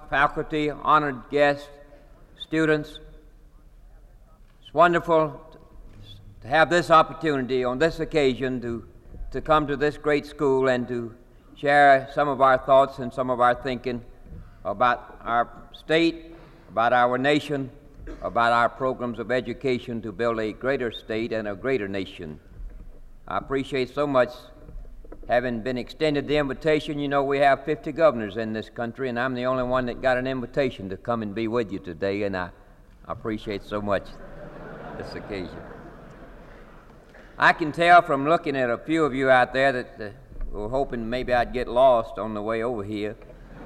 faculty, honored guests, students. It's wonderful to have this opportunity on this occasion to come to this great school and to share some of our thoughts and some of our thinking about our state, about our nation, about our programs of education to build a greater state and a greater nation. I appreciate so much having been extended the invitation. You know, we have 50 governors in this country, and I'm the only one that got an invitation to come and be with you today, and I appreciate so much this occasion. I can tell from looking at a few of you out there that were hoping maybe I'd get lost on the way over here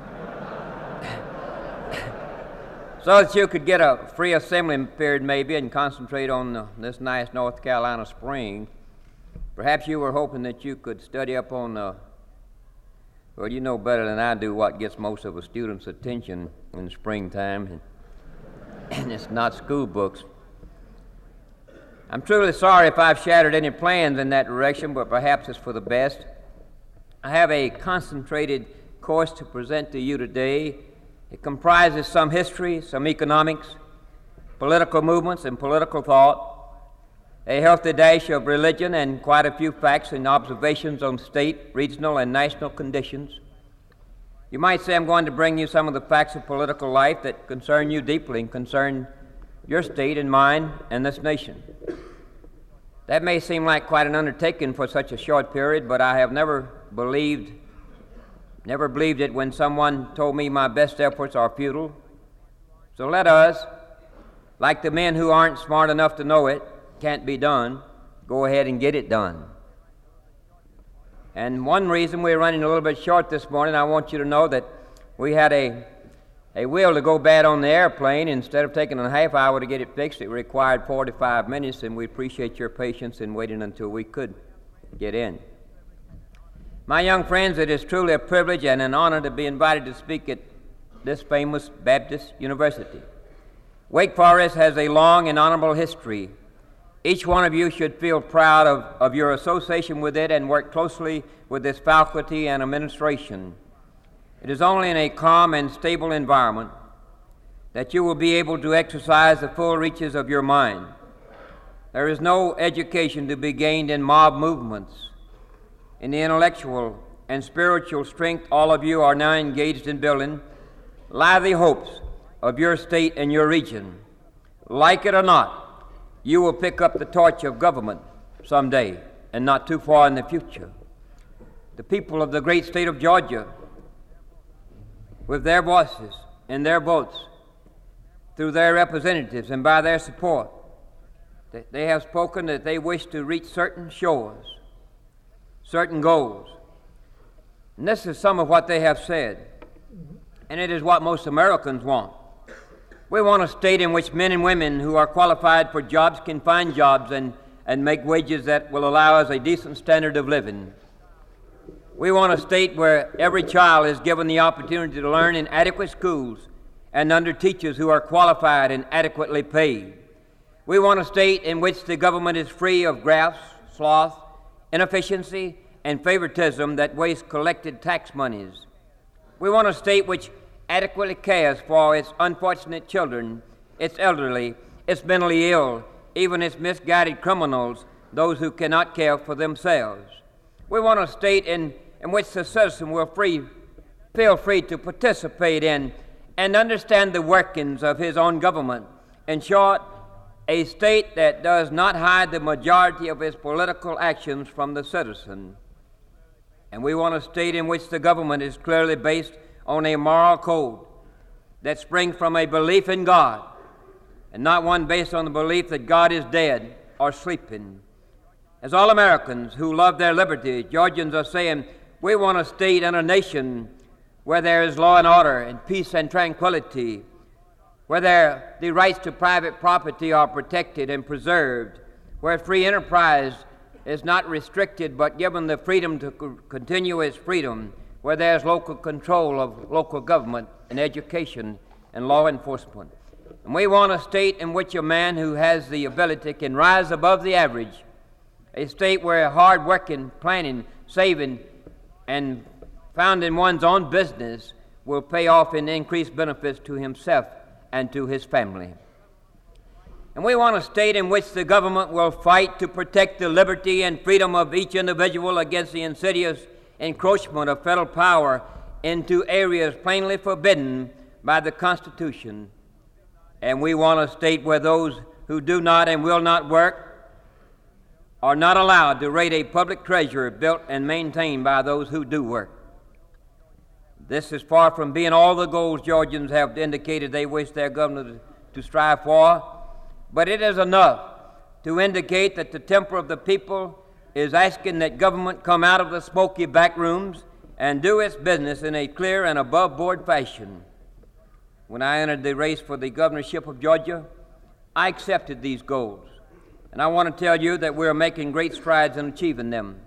so that you could get a free assembly period maybe and concentrate on this nice North Carolina spring. Perhaps you were hoping that you could study up on, well, you know better than I do what gets most of a student's attention in the springtime, and it's not school books. I'm truly sorry if I've shattered any plans in that direction, but perhaps it's for the best. I have a concentrated course to present to you today. It comprises some history, some economics, political movements and political thought, a healthy dash of religion, and quite a few facts and observations on state, regional, and national conditions. You might say I'm going to bring you some of the facts of political life that concern you deeply and concern your state and mine and this nation. That may seem like quite an undertaking for such a short period, but I have never believed it when someone told me my best efforts are futile. So let us, like the men who aren't smart enough to know it can't be done, go ahead and get it done. And one reason we're running a little bit short this morning, I want you to know that we had a wheel to go bad on the airplane. Instead of taking a half hour to get it fixed, it required 45 minutes, and we appreciate your patience in waiting until we could get in. My young friends, it is truly a privilege and an honor to be invited to speak at this famous Baptist University. Wake Forest has a long and honorable history. Each one of you should feel proud of your association with it and work closely with its faculty and administration. It is only in a calm and stable environment that you will be able to exercise the full reaches of your mind. There is no education to be gained in mob movements. In the intellectual and spiritual strength all of you are now engaged in building lie the hopes of your state and your region. Like it or not, you will pick up the torch of government someday and not too far in the future. The people of the great state of Georgia, with their voices and their votes, through their representatives and by their support, they have spoken that they wish to reach certain shores, certain goals. And this is some of what they have said, and it is what most Americans want. We want a state in which men and women who are qualified for jobs can find jobs and make wages that will allow us a decent standard of living. We want a state where every child is given the opportunity to learn in adequate schools and under teachers who are qualified and adequately paid. We want a state in which the government is free of grafts, sloth, inefficiency, and favoritism that waste collected tax monies. We want a state which adequately cares for its unfortunate children, its elderly, its mentally ill, even its misguided criminals, those who cannot care for themselves. We want a state in which the citizen will feel free to participate in and understand the workings of his own government. In short, a state that does not hide the majority of its political actions from the citizen. And we want a state in which the government is clearly based on a moral code that springs from a belief in God, and not one based on the belief that God is dead or sleeping. As all Americans who love their liberty, Georgians are saying, we want a state and a nation where there is law and order and peace and tranquility, where the rights to private property are protected and preserved, where free enterprise is not restricted but given the freedom to continue its freedom, where there's local control of local government and education and law enforcement. And we want a state in which a man who has the ability can rise above the average, a state where hard working, planning, saving, and founding one's own business will pay off in increased benefits to himself and to his family. And we want a state in which the government will fight to protect the liberty and freedom of each individual against the insidious encroachment of federal power into areas plainly forbidden by the Constitution. And we want a state where those who do not and will not work are not allowed to raid a public treasury built and maintained by those who do work. This is far from being all the goals Georgians have indicated they wish their governor to strive for, but it is enough to indicate that the temper of the people is asking that government come out of the smoky back rooms and do its business in a clear and above-board fashion. When I entered the race for the governorship of Georgia, I accepted these goals, and I want to tell you that we are making great strides in achieving them.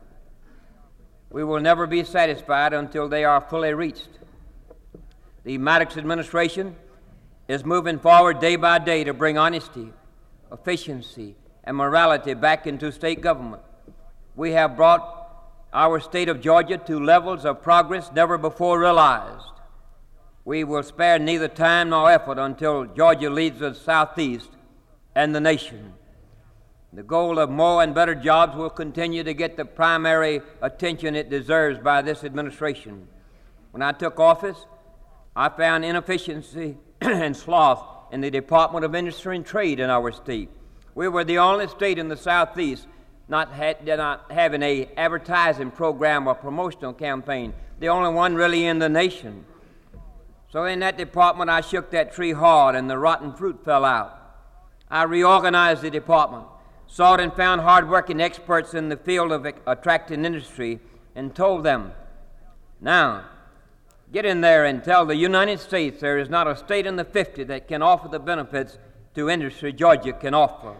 We will never be satisfied until they are fully reached. The Maddox administration is moving forward day by day to bring honesty, efficiency, and morality back into state government. We have brought our state of Georgia to levels of progress never before realized. We will spare neither time nor effort until Georgia leads the Southeast and the nation. The goal of more and better jobs will continue to get the primary attention it deserves by this administration. When I took office, I found inefficiency and sloth in the Department of Industry and Trade in our state. We were the only state in the Southeast not having an advertising program or promotional campaign, the only one really in the nation. So in that department, I shook that tree hard and the rotten fruit fell out. I reorganized the department, sought and found hard-working experts in the field of attracting industry, and told them, now, get in there and tell the United States there is not a state in the 50 that can offer the benefits to industry Georgia can offer.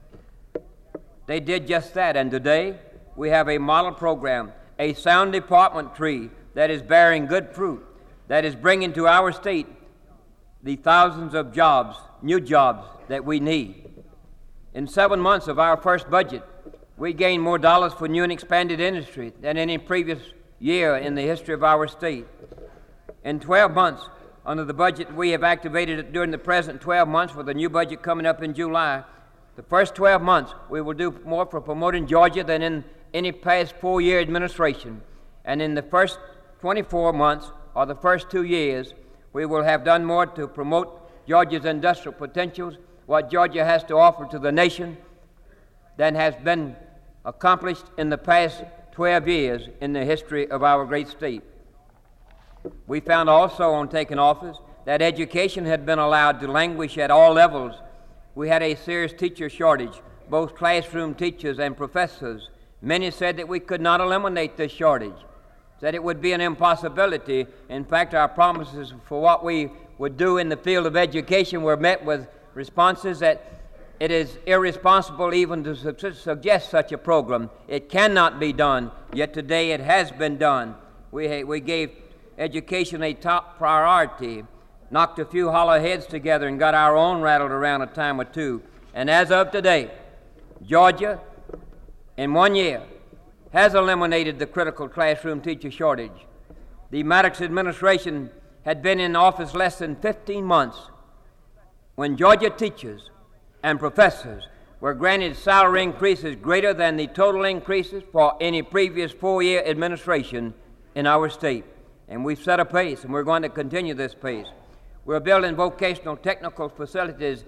They did just that, and today we have a model program, a sound department tree that is bearing good fruit, that is bringing to our state the thousands of jobs, new jobs that we need. In 7 months of our first budget, we gained more dollars for new and expanded industry than any previous year in the history of our state. In 12 months, under the budget we have activated during the present 12 months with a new budget coming up in July, the first 12 months we will do more for promoting Georgia than in any past 4-year administration. And in the first 24 months, or the first 2 years, we will have done more to promote Georgia's industrial potentials, what Georgia has to offer to the nation, than has been accomplished in the past 12 years in the history of our great state. We found also on taking office that education had been allowed to languish at all levels. We had a serious teacher shortage, both classroom teachers and professors. Many said that we could not eliminate this shortage, said it would be an impossibility. In fact, our promises for what we would do in the field of education were met with responses that it is irresponsible even to suggest such a program. It cannot be done, yet today it has been done. We gave education a top priority, knocked a few hollow heads together and got our own rattled around a time or two. And as of today, Georgia, in 1 year, has eliminated the critical classroom teacher shortage. The Maddox administration had been in office less than 15 months when Georgia teachers and professors were granted salary increases greater than the total increases for any previous 4-year administration in our state. And we've set a pace, and we're going to continue this pace. We're building vocational technical facilities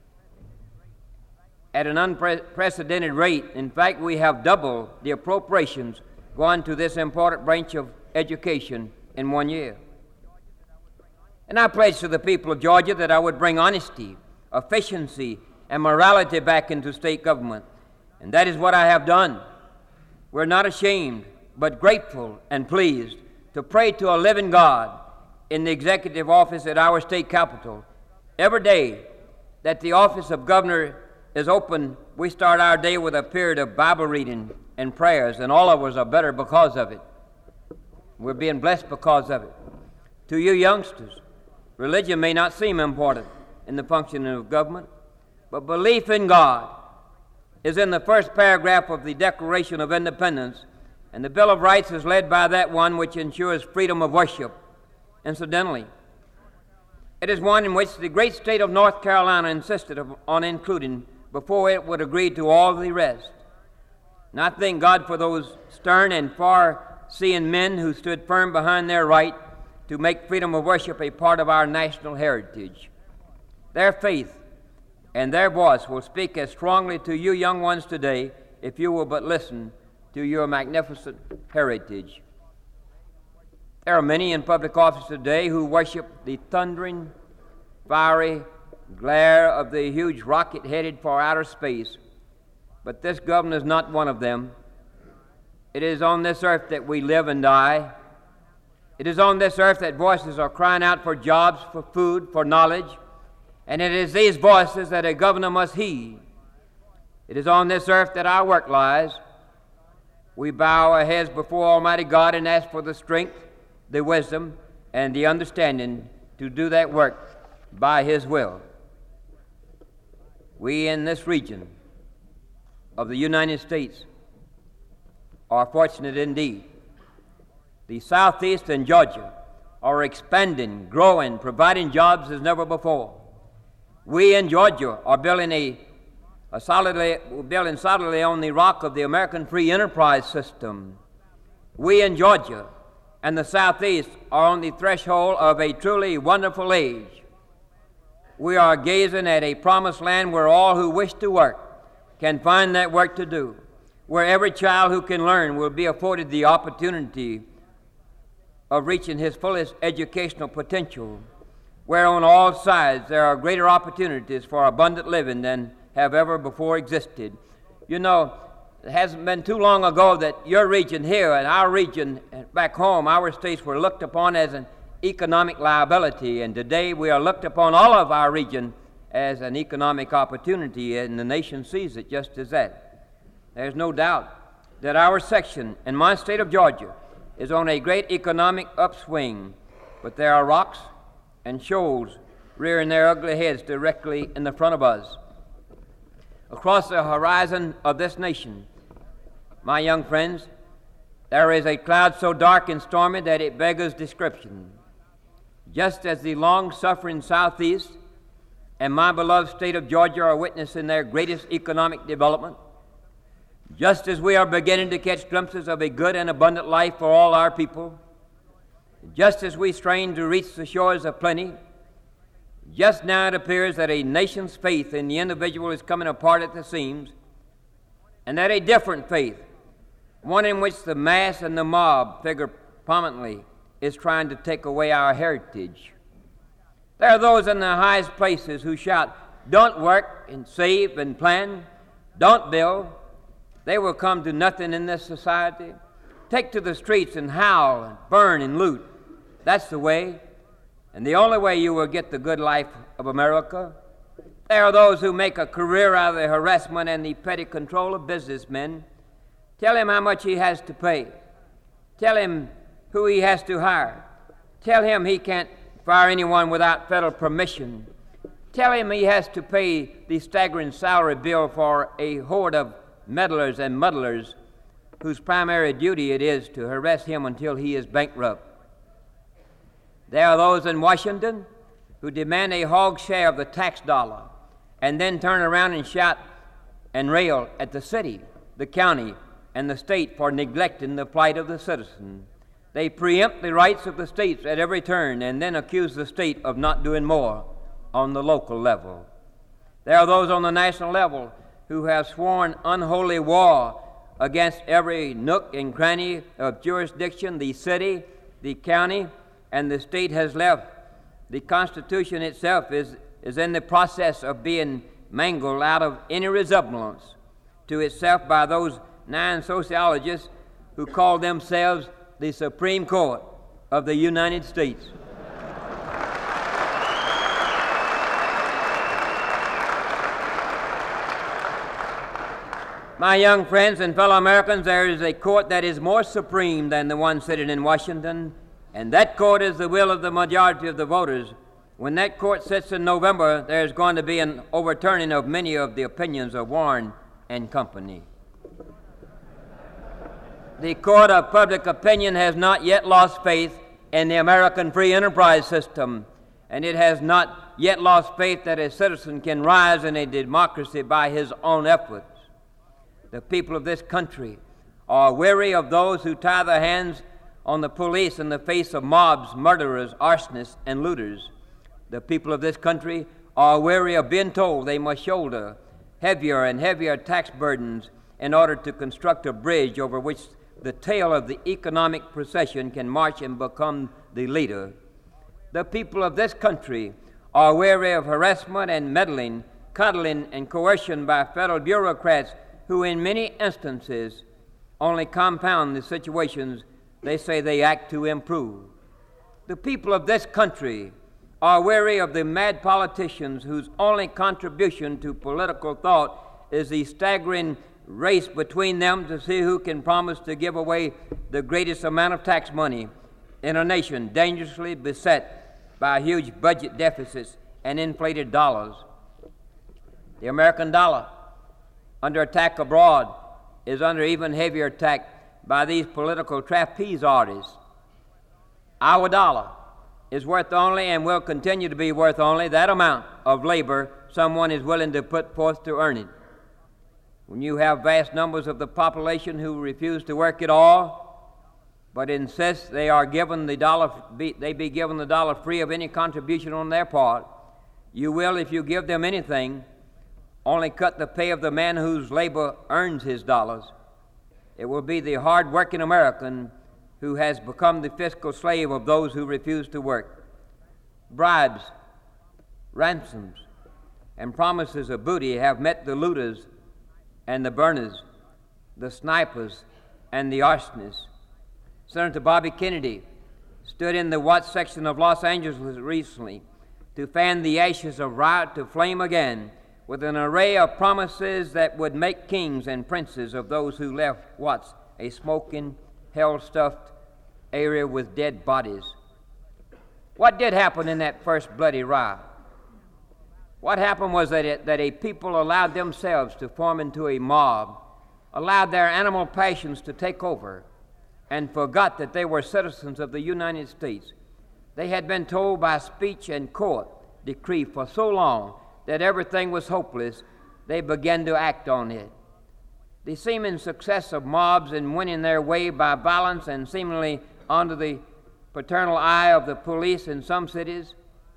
at an unprecedented rate. In fact, we have doubled the appropriations going to this important branch of education in 1 year. And I pledged to the people of Georgia that I would bring honesty, efficiency, and morality back into state government. And that is what I have done. We're not ashamed, but grateful and pleased to pray to a living God in the executive office at our state capitol. Every day that the office of governor is open, we start our day with a period of Bible reading and prayers, and all of us are better because of it. We're being blessed because of it. To you youngsters, religion may not seem important in the functioning of government, but belief in God is in the first paragraph of the Declaration of Independence, and the Bill of Rights is led by that one which ensures freedom of worship. Incidentally, it is one in which the great state of North Carolina insisted on including before it would agree to all the rest. And I thank God for those stern and far-seeing men who stood firm behind their right to make freedom of worship a part of our national heritage. Their faith and their voice will speak as strongly to you young ones today if you will but listen to your magnificent heritage. There are many in public office today who worship the thundering, fiery glare of the huge rocket headed for outer space, but this governor is not one of them. It is on this earth that we live and die. It is on this earth that voices are crying out for jobs, for food, for knowledge, and it is these voices that a governor must heed. It is on this earth that our work lies. We bow our heads before Almighty God and ask for the strength, the wisdom, and the understanding to do that work by His will. We in this region of the United States are fortunate indeed. The Southeast and Georgia are expanding, growing, providing jobs as never before. We in Georgia are building solidly on the rock of the American free enterprise system. We in Georgia and the Southeast are on the threshold of a truly wonderful age. We are gazing at a promised land where all who wish to work can find that work to do, where every child who can learn will be afforded the opportunity of reaching his fullest educational potential, where on all sides there are greater opportunities for abundant living than have ever before existed. You know, it hasn't been too long ago that your region here and our region back home, our states, were looked upon as an economic liability, and today we are looked upon, all of our region, as an economic opportunity, and the nation sees it just as that. There's no doubt that our section in my state of Georgia is on a great economic upswing, but there are rocks and shoals rearing their ugly heads directly in the front of us. Across the horizon of this nation, my young friends, there is a cloud so dark and stormy that it beggars description. Just as the long-suffering Southeast and my beloved state of Georgia are witnessing their greatest economic development, just as we are beginning to catch glimpses of a good and abundant life for all our people, just as we strain to reach the shores of plenty, just now it appears that a nation's faith in the individual is coming apart at the seams, and that a different faith, one in which the mass and the mob figure prominently, is trying to take away our heritage. There are those in the highest places who shout, "Don't work and save and plan. Don't build. They will come to nothing in this society. Take to the streets and howl and burn and loot. That's the way, and the only way you will get the good life of America." There are those who make a career out of the harassment and the petty control of businessmen. Tell him how much he has to pay. Tell him who he has to hire. Tell him he can't fire anyone without federal permission. Tell him he has to pay the staggering salary bill for a horde of meddlers and muddlers whose primary duty it is to harass him until he is bankrupt. There are those in Washington who demand a hog share of the tax dollar and then turn around and shout and rail at the city, the county, and the state for neglecting the plight of the citizen. They preempt the rights of the states at every turn and then accuse the state of not doing more on the local level. There are those on the national level who have sworn unholy war against every nook and cranny of jurisdiction the city, the county, and the state has left. The Constitution itself is in the process of being mangled out of any resemblance to itself by those 9 sociologists who call themselves the Supreme Court of the United States. My young friends and fellow Americans, there is a court that is more supreme than the one sitting in Washington, and that court is the will of the majority of the voters. When that court sits in November, there's going to be an overturning of many of the opinions of Warren and company. The court of public opinion has not yet lost faith in the American free enterprise system, and it has not yet lost faith that a citizen can rise in a democracy by his own efforts. The people of this country are weary of those who tie their hands on the police in the face of mobs, murderers, arsonists, and looters. The people of this country are weary of being told they must shoulder heavier and heavier tax burdens in order to construct a bridge over which the tail of the economic procession can march and become the leader. The people of this country are weary of harassment and meddling, coddling, and coercion by federal bureaucrats who in many instances only compound the situations they say they act to improve. The people of this country are weary of the mad politicians whose only contribution to political thought is the staggering race between them to see who can promise to give away the greatest amount of tax money in a nation dangerously beset by huge budget deficits and inflated dollars. The American dollar, under attack abroad, is under even heavier attack by these political trapeze artists. Our dollar is worth only and will continue to be worth only that amount of labor someone is willing to put forth to earn it. When you have vast numbers of the population who refuse to work at all, but insist they be given the dollar free of any contribution on their part, you will, if you give them anything, only cut the pay of the man whose labor earns his dollars. It will be the hard-working American who has become the fiscal slave of those who refuse to work. Bribes, ransoms, and promises of booty have met the looters and the burners, the snipers and the arsonists. Senator Bobby Kennedy stood in the Watts section of Los Angeles recently to fan the ashes of riot to flame again with an array of promises that would make kings and princes of those who left Watts, a smoking, hell-stuffed area with dead bodies. What did happen in that first bloody riot? What happened was that a people allowed themselves to form into a mob, allowed their animal passions to take over, and forgot that they were citizens of the United States. They had been told by speech and court decree for so long that everything was hopeless, they began to act on it. The seeming success of mobs in winning their way by violence and seemingly under the paternal eye of the police in some cities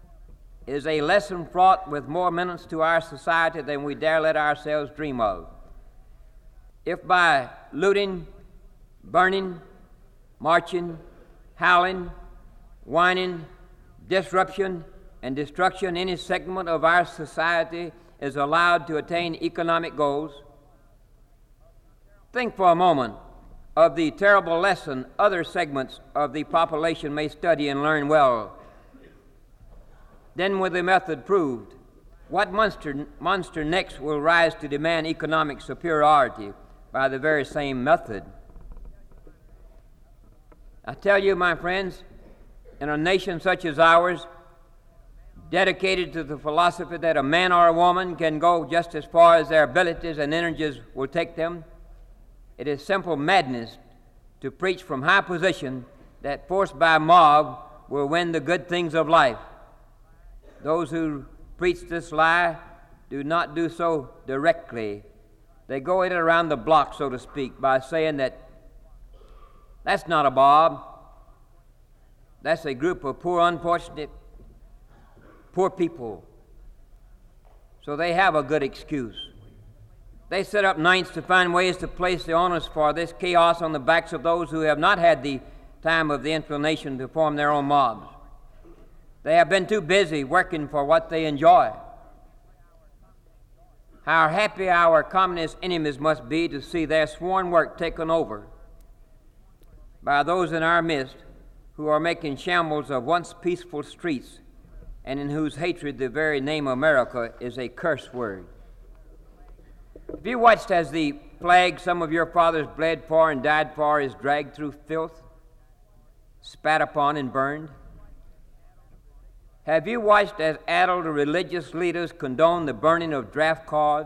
is a lesson fraught with more menace to our society than we dare let ourselves dream of. If by looting, burning, marching, howling, whining, disruption, and destruction any segment of our society is allowed to attain economic goals, think for a moment of the terrible lesson other segments of the population may study and learn well. Then, with the method proved, what monster next will rise to demand economic superiority by the very same method? I tell you, my friends, in a nation such as ours, dedicated to the philosophy that a man or a woman can go just as far as their abilities and energies will take them, it is simple madness to preach from high position that force by mob will win the good things of life. Those who preach this lie do not do so directly. They go it around the block, so to speak, by saying that that's not a mob. That's a group of poor, unfortunate, poor people. So they have a good excuse. They sit up nights to find ways to place the onus for this chaos on the backs of those who have not had the time of the inclination to form their own mobs. They have been too busy working for what they enjoy. How happy our communist enemies must be to see their sworn work taken over by those in our midst who are making shambles of once peaceful streets and in whose hatred the very name America is a curse word. Have you watched as the flag some of your fathers bled for and died for is dragged through filth, spat upon and burned? Have you watched as addled religious leaders condone the burning of draft cards?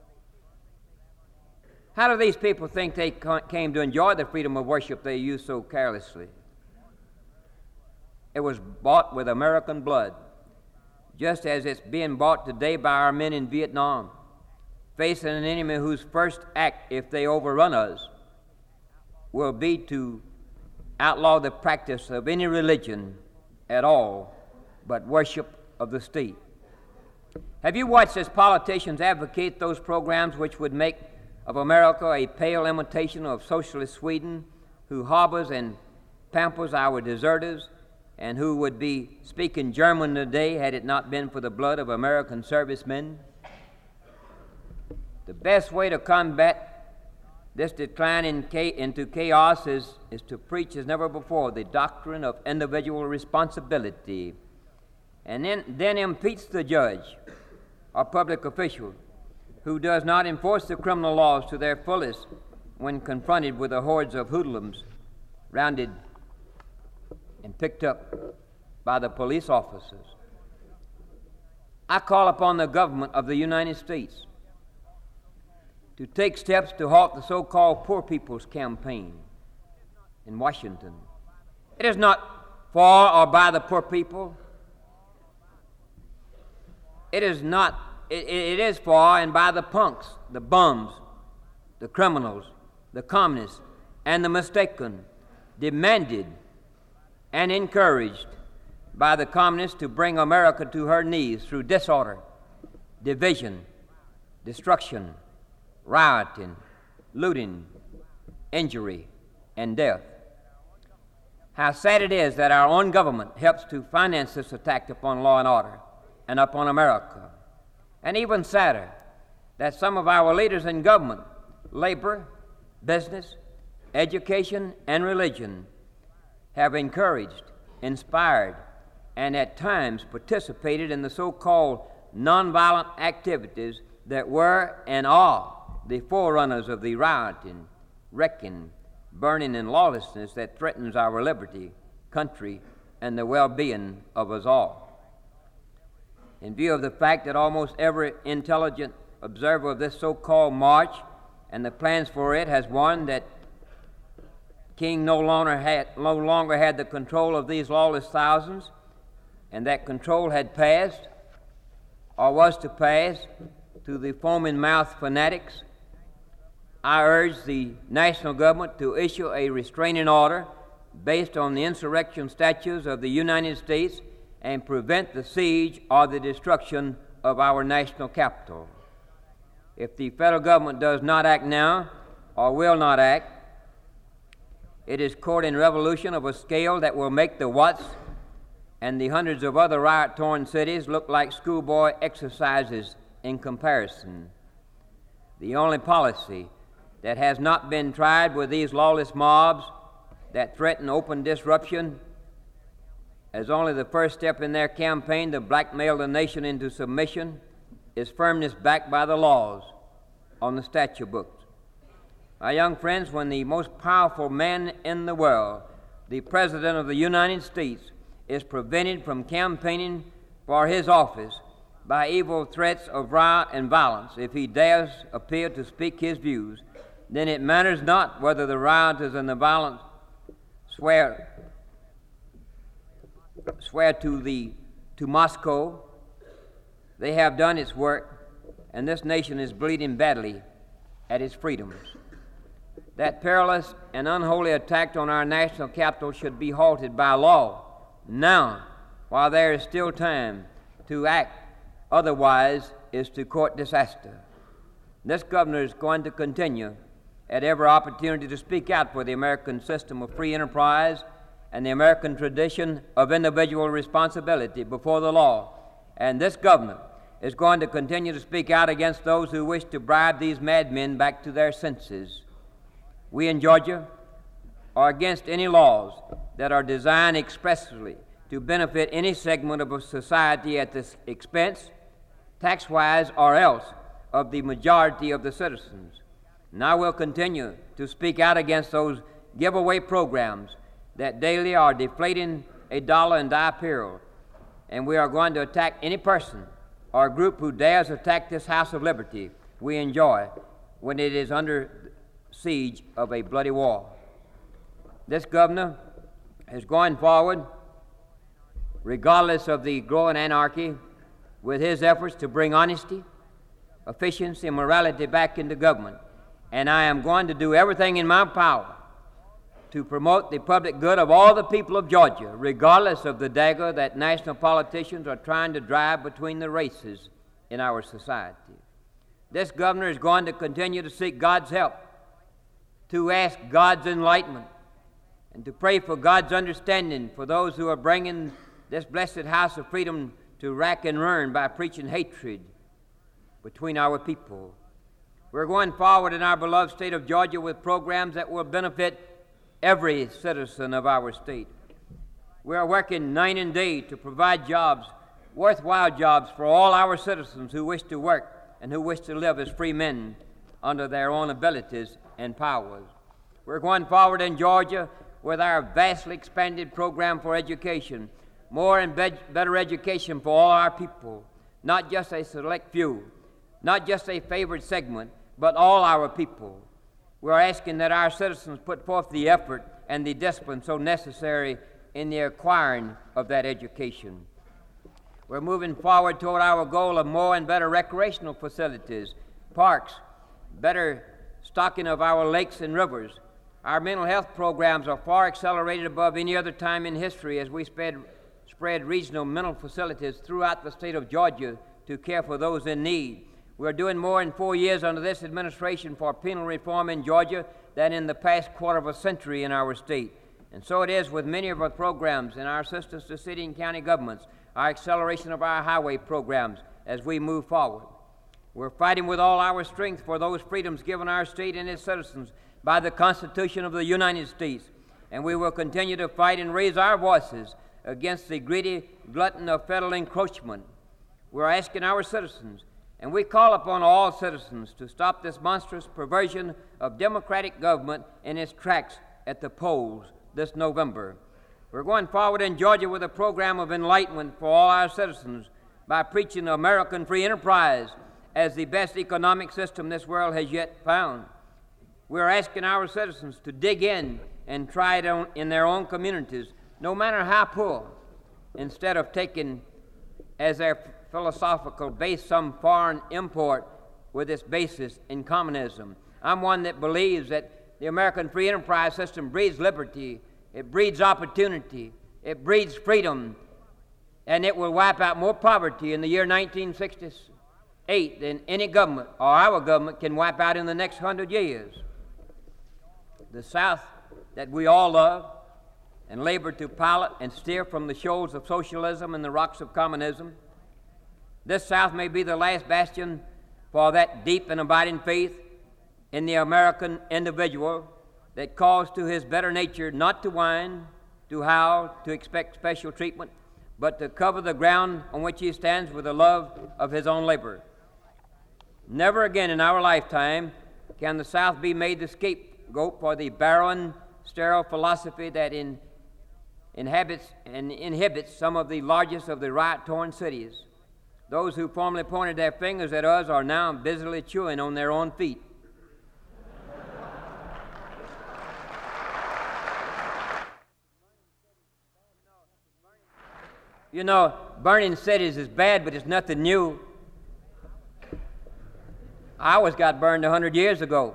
How do these people think they came to enjoy the freedom of worship they use so carelessly? It was bought with American blood, just as it's being bought today by our men in Vietnam, facing an enemy whose first act, if they overrun us, will be to outlaw the practice of any religion at all but worship of the state. Have you watched as politicians advocate those programs which would make of America a pale imitation of socialist Sweden, who harbors and pampers our deserters, and who would be speaking German today had it not been for the blood of American servicemen? The best way to combat this decline into chaos is to preach as never before the doctrine of individual responsibility, and then impeach the judge or public official who does not enforce the criminal laws to their fullest when confronted with the hordes of hoodlums rounded and picked up by the police officers. I call upon the government of the United States to take steps to halt the so-called Poor People's Campaign in Washington. It is not for or by the poor people. It is for and by the punks, the bums, the criminals, the communists, and the mistaken, demanded and encouraged by the communists to bring America to her knees through disorder, division, destruction, rioting, looting, injury, and death. How sad it is that our own government helps to finance this attack upon law and order and upon America. And even sadder, that some of our leaders in government, labor, business, education, and religion have encouraged, inspired, and at times participated in the so-called nonviolent activities that were and are the forerunners of the rioting, wrecking, burning, and lawlessness that threatens our liberty, country, and the well-being of us all. In view of the fact that almost every intelligent observer of this so-called march and the plans for it has warned that King no longer had the control of these lawless thousands, and that control had passed or was to pass to the foaming-mouthed fanatics, I urge the national government to issue a restraining order based on the insurrection statutes of the United States and prevent the siege or the destruction of our national capital. If the federal government does not act now or will not act, it is courting revolution of a scale that will make the Watts and the hundreds of other riot-torn cities look like schoolboy exercises in comparison. The only policy that has not been tried with these lawless mobs that threaten open disruption as only the first step in their campaign to blackmail the nation into submission is firmness backed by the laws on the statute books. My young friends, when the most powerful man in the world, the President of the United States, is prevented from campaigning for his office by evil threats of riot and violence, if he dares appear to speak his views, then it matters not whether the rioters and the violent swear to Moscow. They have done its work, and this nation is bleeding badly at its freedoms. That perilous and unholy attack on our national capital should be halted by law now, while there is still time to act. Otherwise is to court disaster. This governor is going to continue at every opportunity to speak out for the American system of free enterprise and the American tradition of individual responsibility before the law. And this governor is going to continue to speak out against those who wish to bribe these madmen back to their senses. We in Georgia are against any laws that are designed expressly to benefit any segment of a society at the expense, tax-wise or else, of the majority of the citizens. And I will continue to speak out against those giveaway programs that daily are deflating a dollar and die peril. And we are going to attack any person or group who dares attack this house of liberty we enjoy when it is under siege of a bloody war. This governor is going forward regardless of the growing anarchy, with his efforts to bring honesty, efficiency, and morality back into government. And I am going to do everything in my power to promote the public good of all the people of Georgia, regardless of the dagger that national politicians are trying to drive between the races in our society. This governor is going to continue to seek God's help, to ask God's enlightenment, and to pray for God's understanding for those who are bringing this blessed house of freedom to rack and ruin by preaching hatred between our people. We're going forward in our beloved state of Georgia with programs that will benefit every citizen of our state. We are working night and day to provide jobs, worthwhile jobs, for all our citizens who wish to work and who wish to live as free men under their own abilities and powers. We're going forward in Georgia with our vastly expanded program for education, more and better education for all our people, not just a select few, not just a favored segment, but all our people. We're asking that our citizens put forth the effort and the discipline so necessary in the acquiring of that education. We're moving forward toward our goal of more and better recreational facilities, parks, better stocking of our lakes and rivers. Our mental health programs are far accelerated above any other time in history as we spread regional mental facilities throughout the state of Georgia to care for those in need. We're doing more in 4 years under this administration for penal reform in Georgia than in the past quarter of a century in our state. And so it is with many of our programs and our assistance to city and county governments, our acceleration of our highway programs as we move forward. We're fighting with all our strength for those freedoms given our state and its citizens by the Constitution of the United States, and we will continue to fight and raise our voices against the greedy glutton of federal encroachment. We're asking our citizens, and we call upon all citizens, to stop this monstrous perversion of democratic government in its tracks at the polls this November. We're going forward in Georgia with a program of enlightenment for all our citizens by preaching American free enterprise as the best economic system this world has yet found. We're asking our citizens to dig in and try it in their own communities, no matter how poor, instead of taking as their philosophical base some foreign import with its basis in communism. I'm one that believes that the American free enterprise system breeds liberty, it breeds opportunity, it breeds freedom, and it will wipe out more poverty in the year 1968 than any government or our government can wipe out in the next 100 years. The South that we all love and labor to pilot and steer from the shoals of socialism and the rocks of communism, this South may be the last bastion for that deep and abiding faith in the American individual that calls to his better nature not to whine, to howl, to expect special treatment, but to cover the ground on which he stands with the love of his own labor. Never again in our lifetime can the South be made the scapegoat for the barren, sterile philosophy that inhibits some of the largest of the riot-torn cities. Those who formerly pointed their fingers at us are now busily chewing on their own feet. You know, burning cities is bad, but it's nothing new. I always got burned 100 years ago.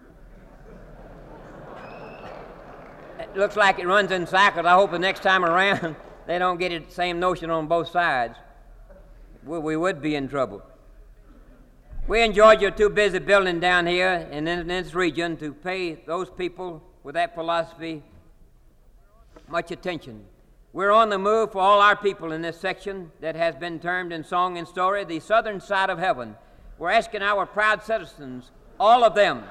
It looks like it runs in cycles. I hope the next time around they don't get the same notion on both sides. We would be in trouble. We in Georgia are too busy building down here and in this region to pay those people with that philosophy much attention. We're on the move for all our people in this section that has been termed in song and story the southern side of heaven. We're asking our proud citizens, all of them,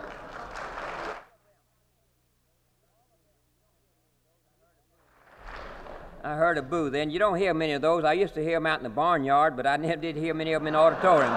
I heard a boo then. You don't hear many of those. I used to hear them out in the barnyard, but I never did hear many of them in the auditorium.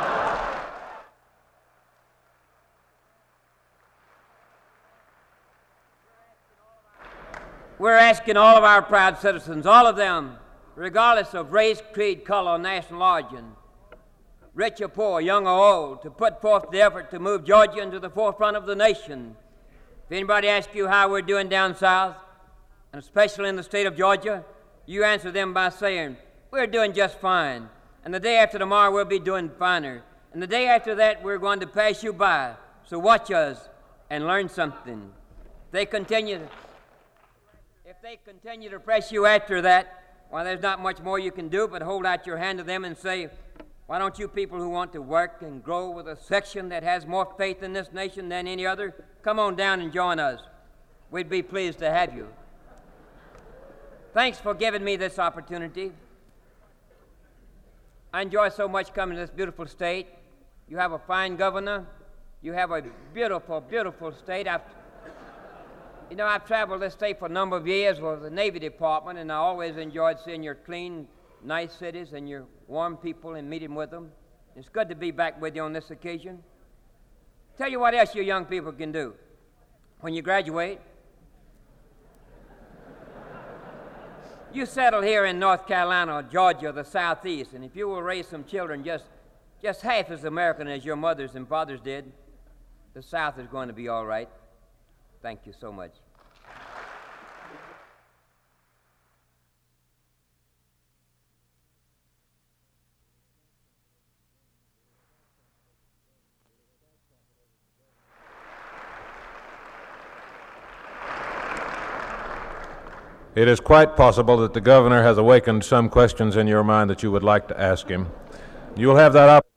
We're asking all of our proud citizens, all of them, regardless of race, creed, color, or national origin, rich or poor, young or old, to put forth the effort to move Georgia into the forefront of the nation. If anybody asks you how we're doing down south, and especially in the state of Georgia, you answer them by saying, we're doing just fine. And the day after tomorrow, we'll be doing finer. And the day after that, we're going to pass you by. So watch us and learn something. If they continue to press you after that, well, there's not much more you can do but hold out your hand to them and say, why don't you people who want to work and grow with a section that has more faith in this nation than any other, come on down and join us. We'd be pleased to have you. Thanks for giving me this opportunity. I enjoy so much coming to this beautiful state. You have a fine governor. You have a beautiful, beautiful state. I've traveled this state for a number of years with the Navy Department, and I always enjoyed seeing your clean, nice cities and your warm people and meeting with them. It's good to be back with you on this occasion. Tell you what else you young people can do. When you graduate, you settle here in North Carolina or Georgia or the Southeast, and if you will raise some children just half as American as your mothers and fathers did, the South is going to be all right. Thank you so much. It is quite possible that the governor has awakened some questions in your mind that you would like to ask him. You will have that opportunity.